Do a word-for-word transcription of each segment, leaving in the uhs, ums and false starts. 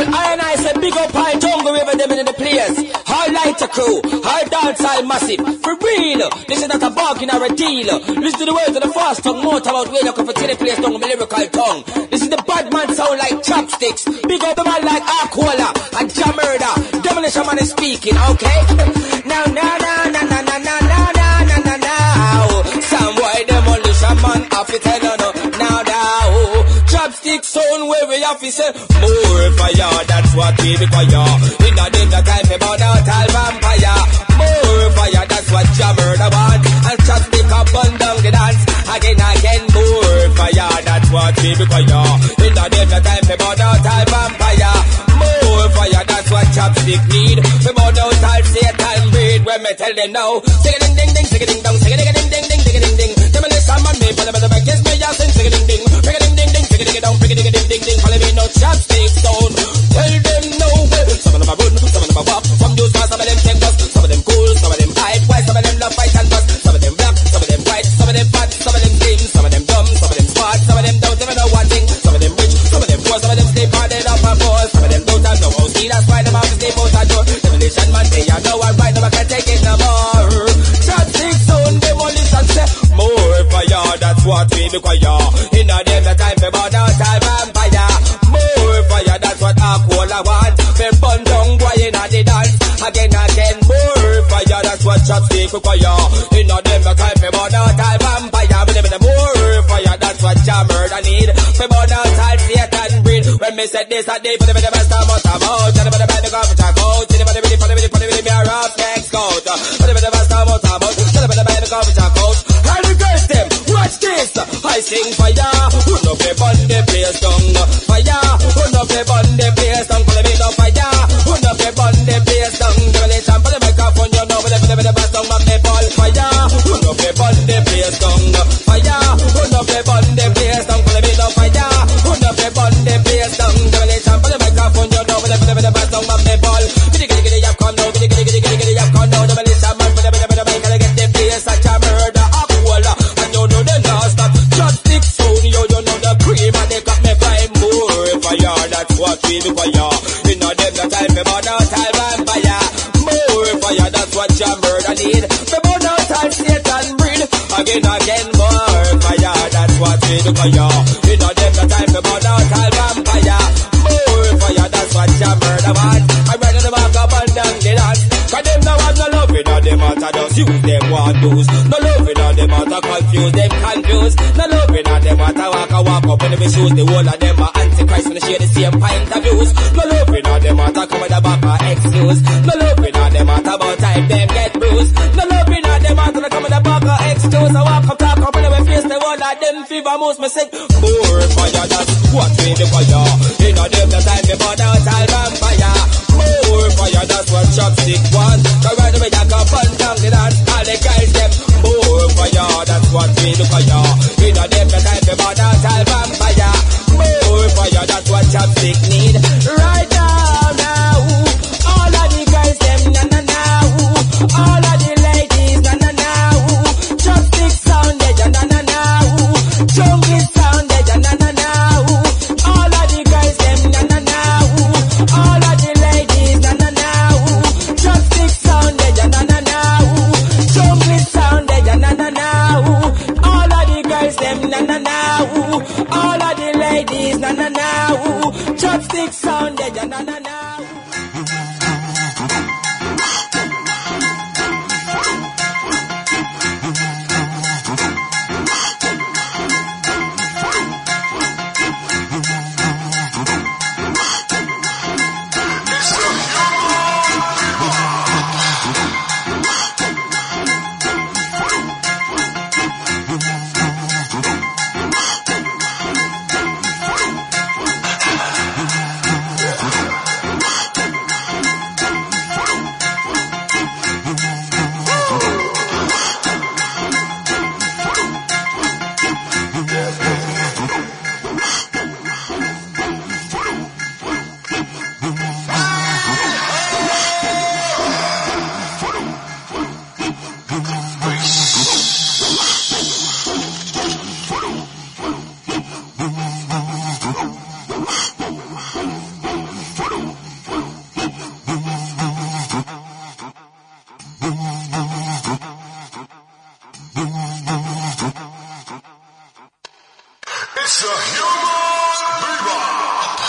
I and I said big up high jungle river them in the place. High lighter crew, high dancehall massive. For real, this is not a bargain or a deal. Listen to the words of the fast tongue, more about where you come for the place tongue, my lyrical tongue. This is the bad man sound like chopsticks. Big up the man like Aquila and Jam Murder. Demolition man is speaking, okay? Now, now, now, now, now, now, now, now, now, now, now. Some boy demolition man, off it, no, no, now, now. Chopstick sound where we have to say more fire, that's what we require. In the day the time about out all vampire. More fire, that's what Jam Murder want. And chopstick up and down the dance. Again, again, more fire, that's what we require. In the day the time about out all vampire. More fire, that's what chopstick need. We burn out all Satan breed. When me tell them now, sing a ding ding ding, sing a ding dong, sing a ding ding ding ding, sing a ding ding. Them a listen man me, but the better kiss me, y'all sing, sing a ding ding, sing a ding ding ding, sing a ding dong, sing a ding ding ding ding. Follow me no chopstick sound. Tell them no way. Some of them are run, some of them are walk. Some use fast, some of them take bust. Some of them cool, some of them hype. Why some of them love fight and bust? Some of them black, some of them white, some of them fat, some of them slim, some of them dumb, some of them smart, some of them don't even know one thing. Some of them rich, some of them poor, some of them sleep hard, they up and poor. Some of them don't have no house, that's why them have to sleep out and door. Demolition man say, I know I'm right, now I can't take it no more. Chopstick sound, demolition say, more fire, that's what we require. In a day the time for burn out all vampire. More fire, that's what Aquila want. We burn down boy in a the dance. Again, again, more fire, that's what chopstick require. In a day the time for burn out all vampire. We live in the more fire, that's what Jam Murder need. We burn out all Satan breed. When me said this, that day for the best time out of out. Tell them about the band, the coffee check out. Tell them about the really, for the really, for the really, me a rough next out. For the best time out of out. Tell them about the band, the coffee check out. How the girls them, watch this. I sing fire, who no play on the place down. Fire, who no play on the place down. Follow me no fire, who no play on the place down. Demolition for the microphone, you know, with the with the bass down, man, me ball. Fire, who no play on the place down. Fire, who no play on the place down. Follow me no fire, who no play on the place down. Demolition for the microphone, you know, with the with the with the bass down, man, me ball. Giddy giddy giddy, you come now, giddy giddy giddy giddy giddy, you come now. Demolition man, with the with the with the mic, gotta get the place at Jam Murder. Aquila, and you know the last stop. Chopstick sound, you you know the cream, and they got me crying more fire. That's what we require. In a them the time we burn out all vampire. More fire, that's what Jam Murder need. We burn out all Satan breed. Again, again, more fire, that's what we require. In a them the time we burn out all vampire. More fire, that's what Jam Murder want. I run in the back up and down the dance. Cause them no have no love in all them out, just use them one lose. No love in all them out, confuse them confused. No love in all them out, walk a walk up when they shoes. The whole of them are antichrist when they share the same point of views. No love in all them out, come with the back of excuse. No love in all them out, about time them get bruised. No love in all them out, come with the back of excuse. I walk up, talk up when they face the whole of them fever most me sick. More fire, that's what we require. In all them the time they burn out all vampire. More fire, that's what chopstick want. Cause right away you come and down the dance. All the guys them more fire, that's what we require. In all them the time they burn out all vampire. More fire, that's what chopstick need. Right now, now, all of the guys them na na now. All of the ladies na na now. Chopstick sound they na na now. Jungle sound they na na now. All of the guys them na na now. All of the ladies na na now. Chopstick sound they na na now. Jungle sound they na na now. All of the guys them na na now. All of the ladies na na now. Chopstick sound they na na now. It's a human bebop.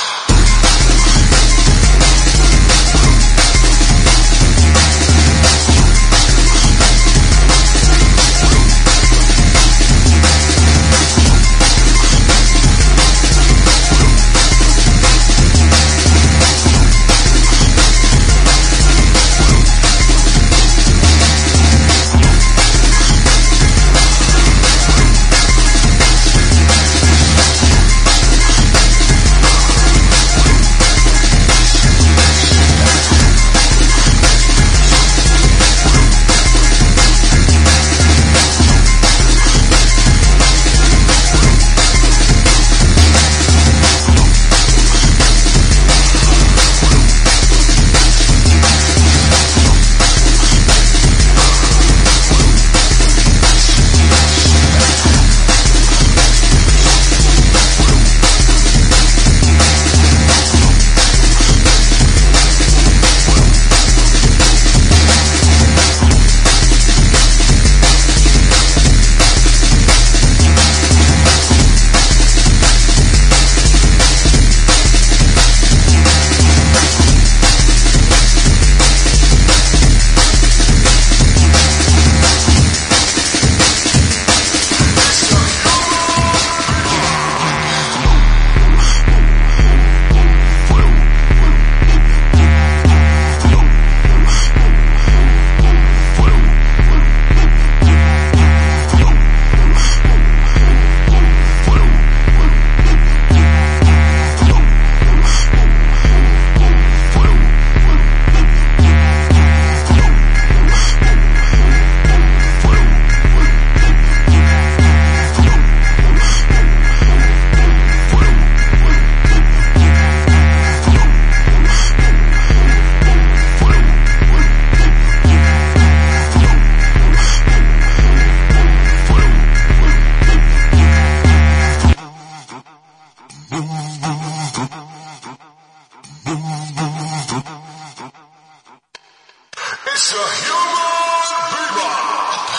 It's a human bebop.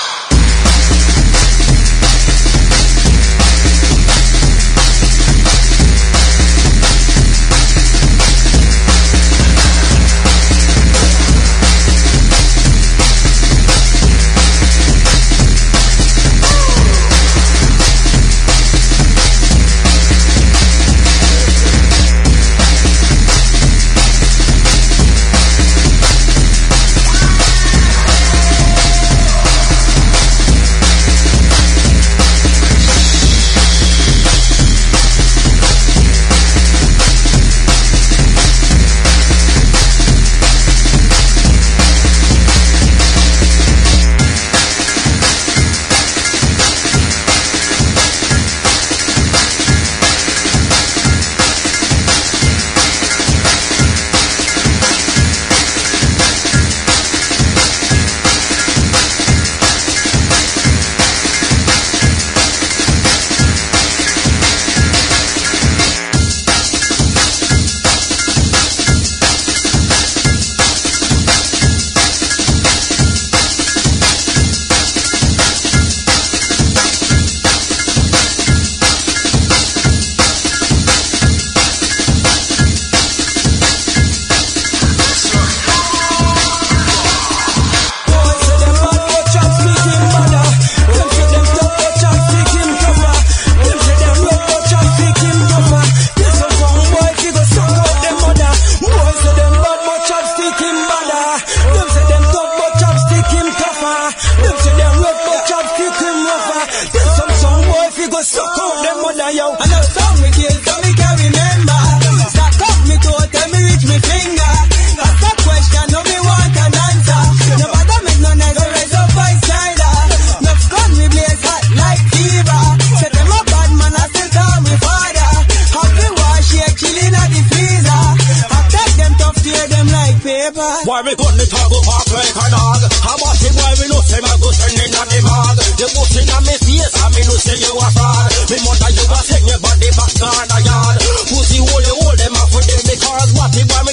Why we gun the toggle park like a dog? How much it why we know say my go send in the mag? You put in a me face and me know say you a fraud. Me mother you a send your body back down the yard. Pussy hole you hold them off for them because what it why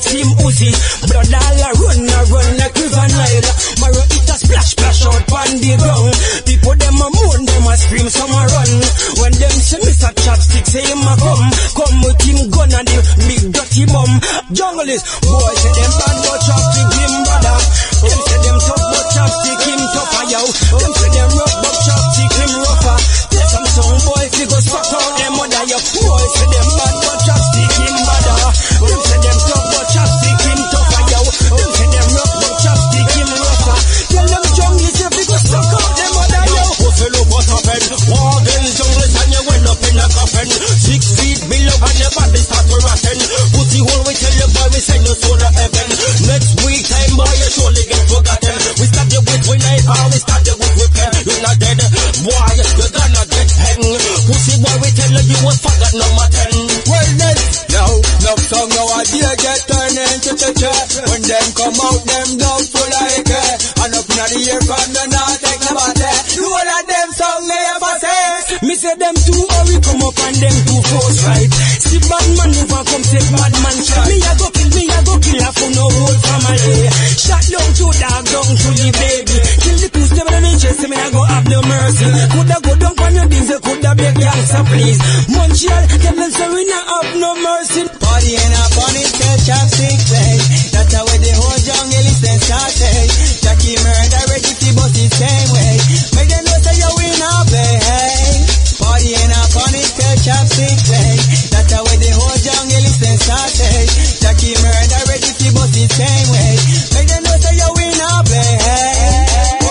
team Uzi. Blood all a run, a run like River Nile. Maro it a splash, splash out on the ground. People them a moan, them a scream, some a run. When them see Mister Chopstick say him a come, come with him gun and the big dirty bum. Jungle is, boy say them bad but Chopstick him brother. Them say them tough but Chopstick him tougher, yo. Them say them rough but Chopstick him rougher. There's some song boy if you go suck out them mother, yo. Boy say them bad but Chopstick him brother. Them say them tough but Chopstick him tougher, yo. Them say them rough but Chopstick him rougher. Tell them jungle if you go suck out them mother, yo. Pussy look what happened. Walk in jungle and you end up in a coffin. Six feet below and your body start to rotten. Pussy hole we tell you boy we send you soul to heaven. Next week time boy you surely get forgotten. We start you with we knife or we start you with we pen. You're not dead boy, you're gonna get hang. Pussy boy we tell you you was forgot number ten. Well then, now, love song now a day get turned into cha-cha. When them come out them dumb full like it. And up in the ear from the north take the body. You all of them song they ever say. Me say them too hurry come up and them too force right. See bad man move and come take bad man shot. Me a go kill, me a go kill a for no whole family. Shot down to dog, down to the baby. Kill the piece never in chest, me a go have no mercy. Coulda go down on your things, coulda beg gangsta please. Montreal, tell them say we not have no mercy. Party ain't a funny tell Chopstick play. That's how the whole jungle is started. Jackie murder ready to bust the same way. Make them know say you win a play. Hey. Party ain't a funny tell Chopstick play. That's how the whole jungle is started. Jackie murder ready to bust the same way. Make them know say you win a play. Hey.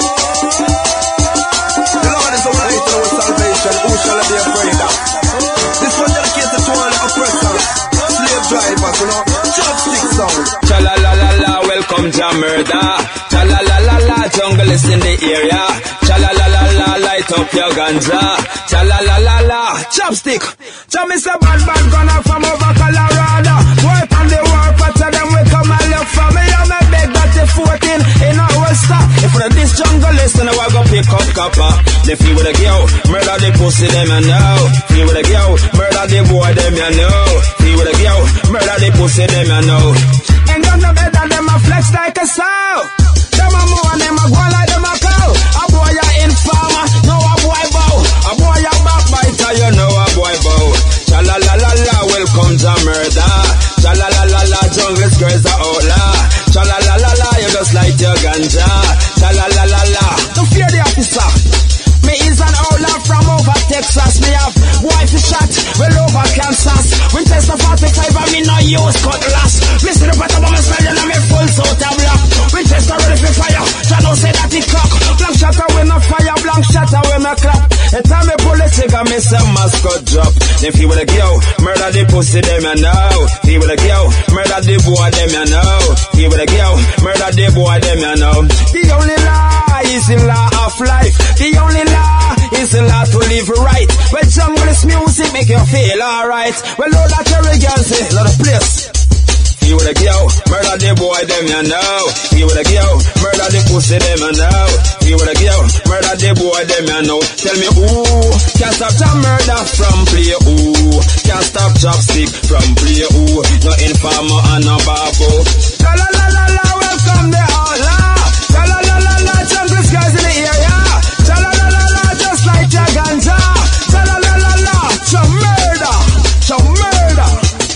The Lord is our light and our salvation. Who shall I be afraid of? This one dedicated to all the oppressors, slave drivers, you know, Chopstick sound. Cha la la la la, welcome to murder. Cha la la la la, jungle is in the area. Cha la la la la, light up your ganja. Cha la la la la, Chopstick. So me say bad bad gunner from over Colorado. Work on the war, but to them we come and look for me. I'm a beg that the fourteen in a holster. If for this jungle listen, I go pick up copper. They feel with a girl, murder the pussy them you know. Feel with a girl, murder the boy them you know. Feel with a girl, murder the pussy them you know. Ain't got no better than my flex like a sow. Them a more and them a go like them a cow. A boy a informer, no a boy bow. A boy a backbiter, You know a boy bow. Cha la la la la, welcome to murder. Cha la la la la, jungle girls are outlaw. Cha la la la la, you just light your ganja. Cha la la la la, don't fear the officer. Me is an outlaw from over Texas. Me have wife shot well over Kansas. Winchester forty-five and me no use cutlass. Listen to the bottom of my style and I'm a full sort of block. Winchester ready for fire. Jah don't say that it cock. Blank shatter when I fire, blank shatter when I clap. And time me pull the trigger, me say mascot drop. Then feel with a girl, murder the pussy them you know. Feel with a girl, murder the boy them you know. Feel with a girl, murder the boy them you know. The only law is the law of life. The only law is the law to live right. Well, jungle is music make you feel alright. Well, all that cherry girls say, lot of place. You with a girl, murder the boy them you know. You with a girl, murder the pussy them you know. You with a girl, murder the boy them you know. Tell me who can't stop the murder from play who can't stop Chopstick from play who. No informer and no babo. La la la la la, welcome the outlaw. La la la la la, jungle guys in the area. La la la la la, just like your ganja. La la la la la, some murder, some murder.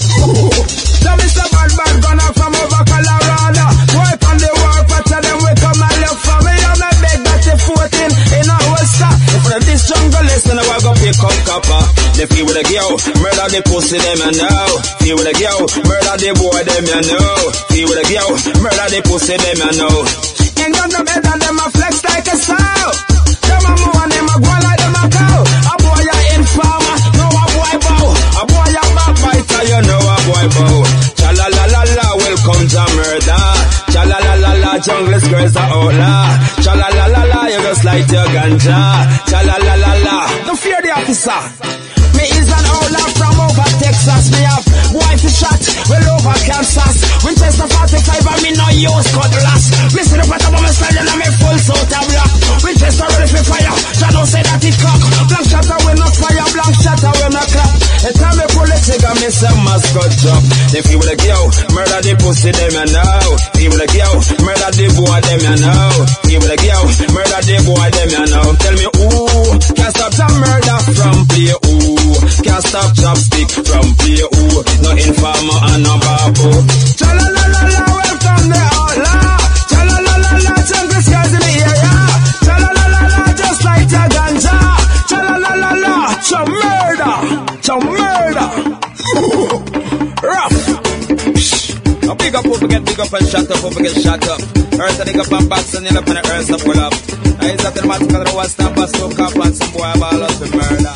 Tell me some bad bad gunner from over Colorado. Work on the war, but tell them we come and look for me. I'm a beg that the fourteen in a holster. If for this jungle listen, I go pick up copper. They feel with a girl, murder the pussy them you know. Feel with a girl, murder the boy them you know. Feel with a girl, murder the pussy them you know. Ain't got no better than my flex like a sow. Them a more and them a go like them a cow. A boy a informer, no a boy bow. A boy a backbiter, you know a boy bow. Cha la la la la, welcome to murder. Cha la la la la, jungle girls are outlaw. Cha la la la la, you just light your ganja. Cha la la la la, don't fear the officer. Me is an outlaw from over Texas. Me have wife shot well over Kansas. Winchester forty-five and me no use cutlass. Listen to the bottom of my style and I'm a full sort of block. Winchester ready for fire. Jah don't say that it cock. Blank shatter when not fire, blank shatter when not clap. And time me pull the trigger, me say mascot drop. They feel with a girl, murder the pussy pussy them you know. Give like yo, murder the boy them you know. Give like yo, murder the boy them you know. Tell me who can't stop some murder from play who can't stop chopstick from play who. No informer and no babu. Cha la la la la, welcome the outlaw. Cha la la la la, jungle skies in the area. Cha la la la la, just like the ganja. Cha la la la la, cha murder, cha murder. Rough. Now big up, people get big up and shut up, people get shut up. Earth and dig up and box and nail up and the earth up pull up. Now is that the matter because the one stamp and stone cap and some boy ball out to murder.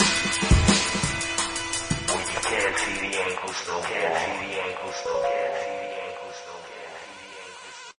See the ankles, no, can't see the ankles, no, can't see